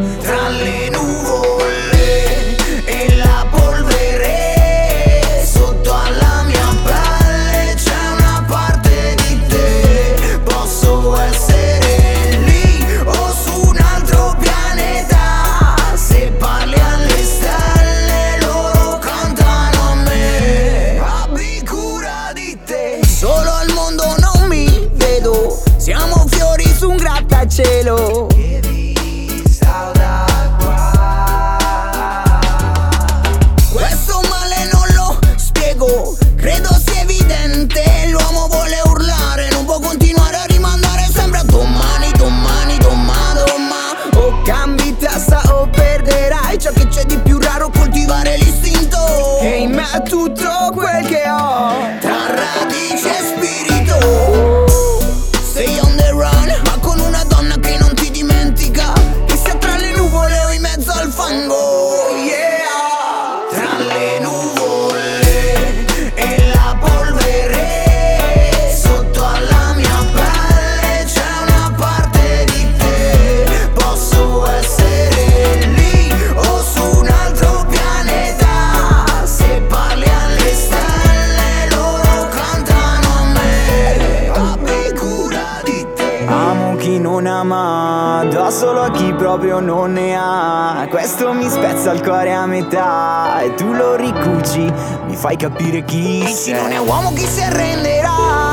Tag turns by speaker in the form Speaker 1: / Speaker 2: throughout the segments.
Speaker 1: tra le nuvole e la polvere. Sotto alla mia pelle c'è una parte di te. Posso essere lì o su un altro pianeta. Se parli alle stelle loro cantano a me. Abbi cura di te. Solo al mondo non mi vedo, siamo fiori su un grattacielo. Che vista da qua. Questo male non lo spiego, credo sia evidente. L'uomo vuole urlare, non può continuare a rimandare sempre a domani, domani, domani, domani. O cambi testa o perderai ciò che c'è di più raro, coltivare l'istinto. E in me è tutto quel che ho, tra radice e spirito. Stay on the run, ma con una donna che non ti dimentica, che sia tra le nuvole o in mezzo al fango. Yeah, tra le nuvole e la polvere. Sotto alla mia pelle c'è una parte di te. Posso essere lì o su un altro pianeta. Se parli alle stelle loro cantano a me. Abbi cura di te.
Speaker 2: Amo chi non ama, do solo a chi proprio non ne ha. Questo mi spezza il cuore a metà e tu lo ricuci, mi fai capire chi
Speaker 1: E chi non è
Speaker 2: sei.
Speaker 1: uomo chi si arrenderà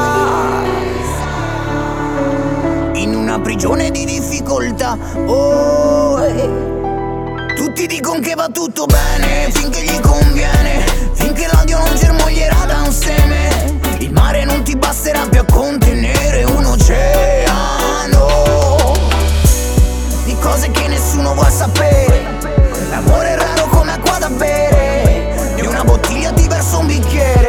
Speaker 1: in una prigione di difficoltà. Oh, tutti dicono che va tutto bene finché gli conviene, finché l'odio non germoglierà da un seme. Il mare non ti basterà più a contenere un oceano di cose che nessuno vuol sapere. L'amore è raro come acqua da bere, di una bottiglia ti verso un bicchiere.